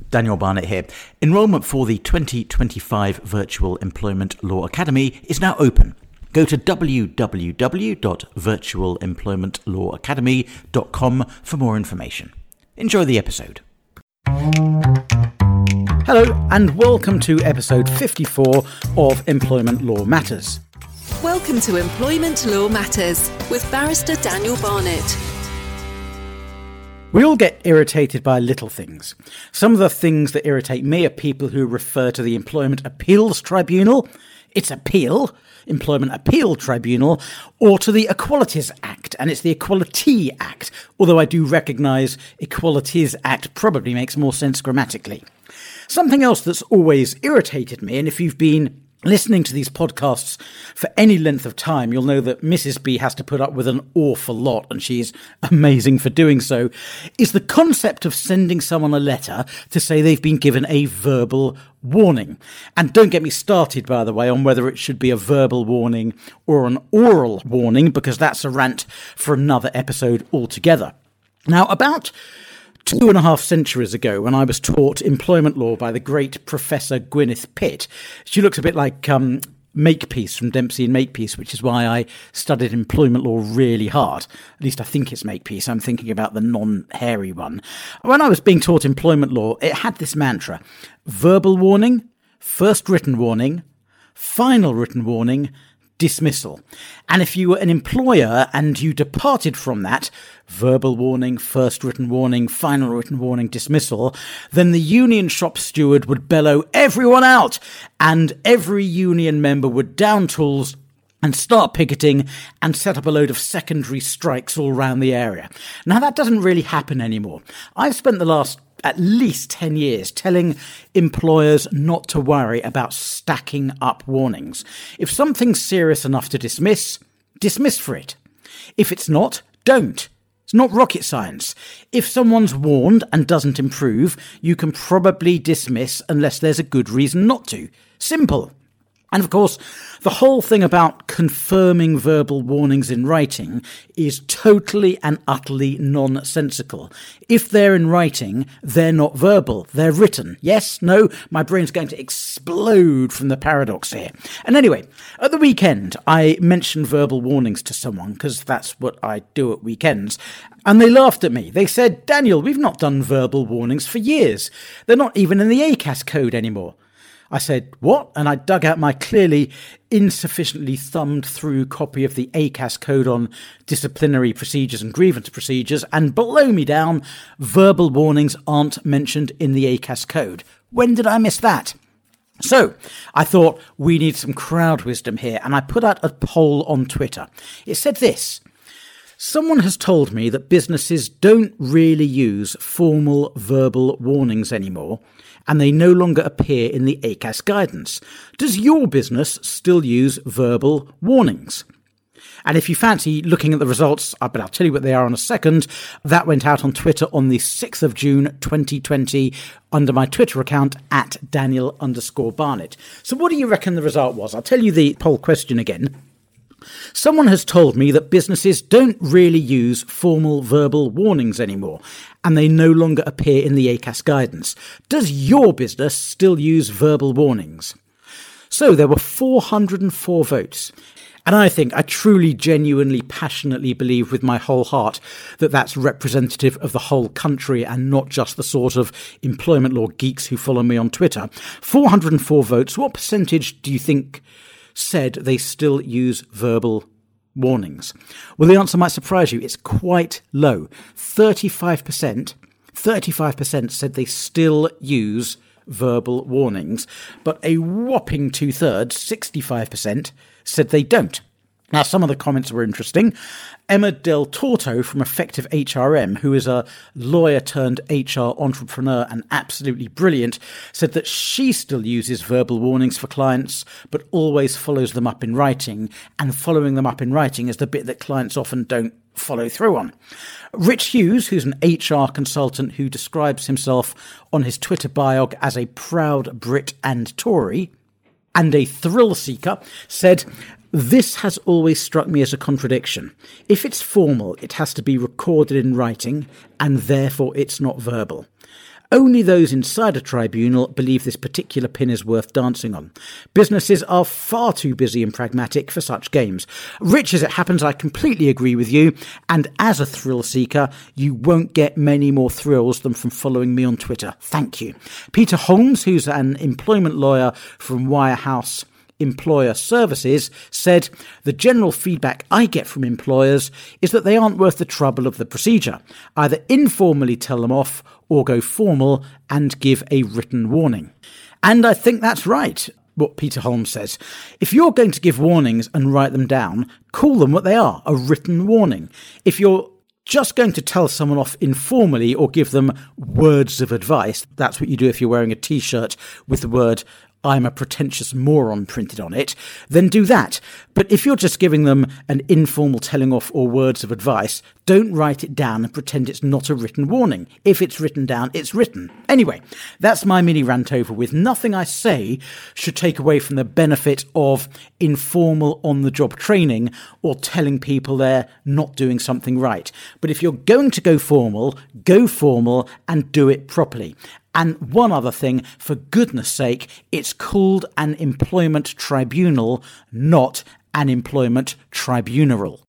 Daniel Barnett here. Enrolment for the 2025 Virtual Employment Law Academy is now open. Go to www.virtualemploymentlawacademy.com for more information. Enjoy the episode. Hello and welcome to episode 54 of Employment Law Matters. Welcome to Employment Law Matters with Barrister Daniel Barnett. We all get irritated by little things. Some of the things that irritate me are people who refer to the Employment Appeals Tribunal, its appeal, Employment Appeal Tribunal, or to the Equalities Act, and it's the Equality Act, although I do recognise Equalities Act probably makes more sense grammatically. Something else that's always irritated me, and if you've been listening to these podcasts for any length of time, you'll know that Mrs. B has to put up with an awful lot, and she's amazing for doing so, is the concept of sending someone a letter to say they've been given a verbal warning. And don't get me started, by the way, on whether it should be a verbal warning or an oral warning, because that's a rant for another episode altogether. Now, about 2.5 centuries ago, when I was taught employment law by the great Professor Gwyneth Pitt, she looks a bit like Makepeace from Dempsey and Makepeace, which is why I studied employment law really hard. At least I think it's Makepeace. I'm thinking about the non-hairy one. When I was being taught employment law, it had this mantra: verbal warning, first written warning, final written warning, dismissal. And if you were an employer and you departed from that, verbal warning, first written warning, final written warning, dismissal, then the union shop steward would bellow everyone out, and every union member would down tools and start picketing and set up a load of secondary strikes all around the area. Now, that doesn't really happen anymore. I've spent the last at least 10 years telling employers not to worry about stacking up warnings. If something's serious enough to dismiss, dismiss for it. If it's not, don't. It's not rocket science. If someone's warned and doesn't improve, you can probably dismiss unless there's a good reason not to. Simple. And of course, the whole thing about confirming verbal warnings in writing is totally and utterly nonsensical. If they're in writing, they're not verbal, they're written. Yes? No? My brain's going to explode from the paradox here. And anyway, at the weekend, I mentioned verbal warnings to someone, because that's what I do at weekends, and they laughed at me. They said, "Daniel, we've not done verbal warnings for years. They're not even in the ACAS code anymore." I said, "What?" And I dug out my clearly insufficiently thumbed through copy of the ACAS code on disciplinary procedures and grievance procedures, and below me down, verbal warnings aren't mentioned in the ACAS code. When did I miss that? So I thought we need some crowd wisdom here, and I put out a poll on Twitter. It said this: someone has told me that businesses don't really use formal verbal warnings anymore, and they no longer appear in the ACAS guidance. Does your business still use verbal warnings? And if you fancy looking at the results, but I'll tell you what they are in a second, that went out on Twitter on the 6th of June 2020 under my Twitter account at Daniel_Barnett. So what do you reckon the result was? I'll tell you the poll question again. Someone has told me that businesses don't really use formal verbal warnings anymore, and they no longer appear in the ACAS guidance. Does your business still use verbal warnings? So there were 404 votes. And I truly, genuinely, passionately believe with my whole heart that that's representative of the whole country and not just the sort of employment law geeks who follow me on Twitter. 404 votes. What percentage do you think said they still use verbal warnings? Well, the answer might surprise you. It's quite low. 35% said they still use verbal warnings, but a whopping 2/3, 65%, said they don't. Now, some of the comments were interesting. Emma Del Torto from Effective HRM, who is a lawyer turned HR entrepreneur and absolutely brilliant, said that she still uses verbal warnings for clients, but always follows them up in writing. And following them up in writing is the bit that clients often don't follow through on. Rich Hughes, who's an HR consultant who describes himself on his Twitter bio as a proud Brit and Tory, and a thrill seeker, said, "This has always struck me as a contradiction. If it's formal, it has to be recorded in writing, and therefore it's not verbal. Only those inside a tribunal believe this particular pin is worth dancing on. Businesses are far too busy and pragmatic for such games. Rich as it happens, I completely agree with you, and as a thrill seeker, you won't get many more thrills than from following me on Twitter. Thank you. Peter Holmes, who's an employment lawyer from Wirehouse Employer Services, said, "The general feedback I get from employers is that they aren't worth the trouble of the procedure. Either informally tell them off or go formal and give a written warning." And I think that's right, what Peter Holmes says. If you're going to give warnings and write them down, call them what they are, a written warning. If you're just going to tell someone off informally or give them words of advice, that's what you do if you're wearing a t-shirt with the word "I'm a pretentious moron" printed on it, then do that. But if you're just giving them an informal telling off or words of advice, don't write it down and pretend it's not a written warning. If it's written down, it's written. Anyway, that's my mini rant over with. Nothing I say should take away from the benefit of informal on-the-job training or telling people they're not doing something right. But if you're going to go formal and do it properly. And one other thing, for goodness sake, it's called an employment tribunal, not an employment tribunal.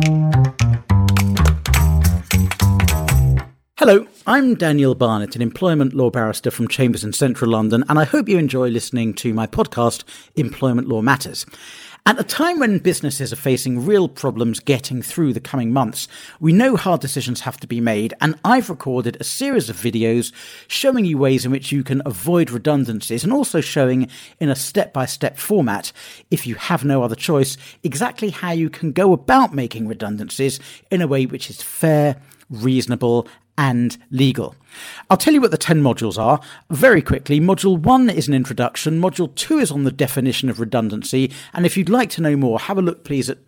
Hello, I'm Daniel Barnett, an employment law barrister from Chambers in Central London, and I hope you enjoy listening to my podcast, Employment Law Matters. At a time when businesses are facing real problems getting through the coming months, we know hard decisions have to be made, and I've recorded a series of videos showing you ways in which you can avoid redundancies and also showing in a step-by-step format, if you have no other choice, exactly how you can go about making redundancies in a way which is fair, reasonable, and legal. I'll tell you what the 10 modules are very quickly. Module 1 is an introduction. Module 2 is on the definition of redundancy. And if you'd like to know more, have a look, please, at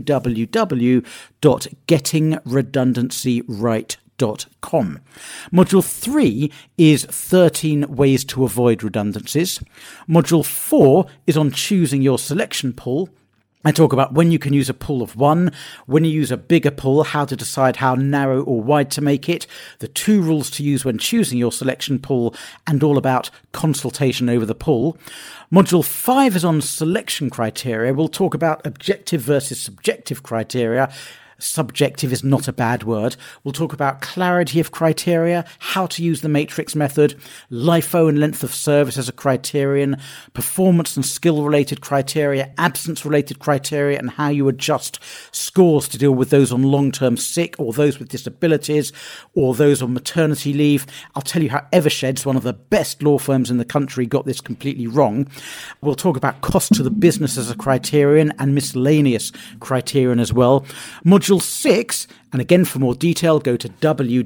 www.gettingredundancyright.com. Module 3 is 13 ways to avoid redundancies. Module 4 is on choosing your selection pool. I talk about when you can use a pool of one, when you use a bigger pool, how to decide how narrow or wide to make it, the 2 rules to use when choosing your selection pool, and all about consultation over the pool. Module 5 is on selection criteria. We'll talk about objective versus subjective criteria. Subjective is not a bad word. We'll talk about clarity of criteria, how to use the matrix method, LIFO and length of service as a criterion, performance and skill-related criteria, absence-related criteria, and how you adjust scores to deal with those on long-term sick or those with disabilities or those on maternity leave. I'll tell you how Eversheds, one of the best law firms in the country, got this completely wrong. We'll talk about cost to the business as a criterion and miscellaneous criterion as well. Module 6, and again for more detail, go to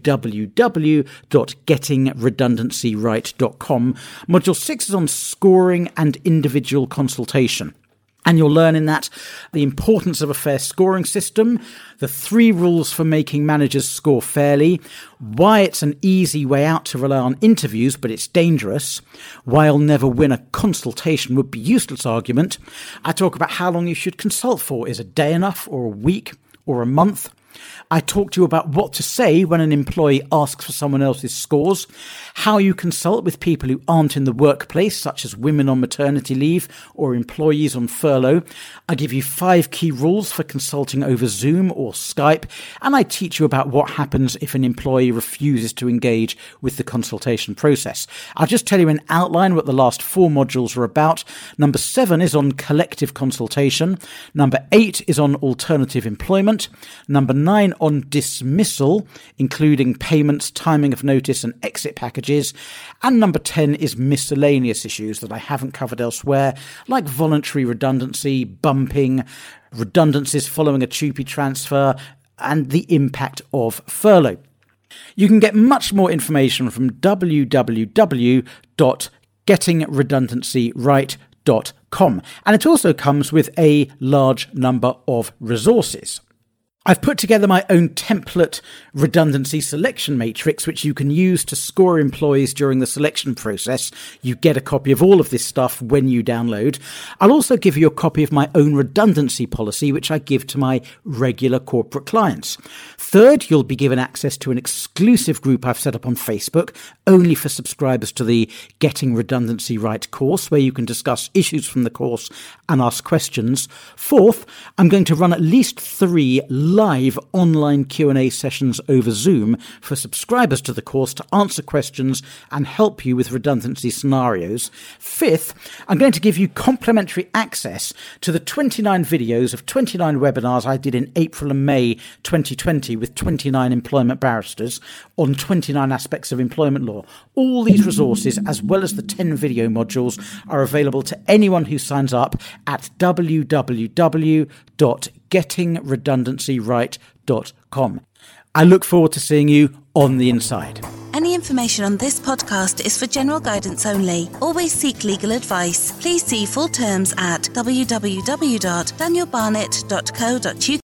www.gettingredundancyright.com. Module 6 is on scoring and individual consultation. And you'll learn in that the importance of a fair scoring system, the 3 rules for making managers score fairly, why it's an easy way out to rely on interviews, but it's dangerous, why you'll never win a consultation would be useless argument. I talk about how long you should consult for. Is a day enough, or a week, or a month? I talk to you about what to say when an employee asks for someone else's scores, how you consult with people who aren't in the workplace, such as women on maternity leave or employees on furlough. I give you 5 key rules for consulting over Zoom or Skype, and I teach you about what happens if an employee refuses to engage with the consultation process. I'll just tell you in outline what the last 4 modules are about. Number 7 is on collective consultation. Number 8 is on alternative employment. Number 9 on dismissal, including payments, timing of notice and exit packages. And number 10 is miscellaneous issues that I haven't covered elsewhere, like voluntary redundancy, bumping, redundancies following a TUPE transfer, and the impact of furlough. You can get much more information from www.gettingredundancyright.com, and it also comes with a large number of resources. I've put together my own template redundancy selection matrix, which you can use to score employees during the selection process. You get a copy of all of this stuff when you download. I'll also give you a copy of my own redundancy policy, which I give to my regular corporate clients. Third, you'll be given access to an exclusive group I've set up on Facebook, only for subscribers to the Getting Redundancy Right course, where you can discuss issues from the course and ask questions. Fourth, I'm going to run at least 3 live online Q&A sessions over Zoom for subscribers to the course to answer questions and help you with redundancy scenarios. Fifth, I'm going to give you complimentary access to the 29 videos of 29 webinars I did in April and May 2020 with 29 employment barristers on 29 aspects of employment law. All these resources, as well as the 10 video modules, are available to anyone who signs up at www.gettingredundancyright.com. I look forward to seeing you on the inside. Any information on this podcast is for general guidance only. Always seek legal advice. Please see full terms at www.danielbarnett.co.uk.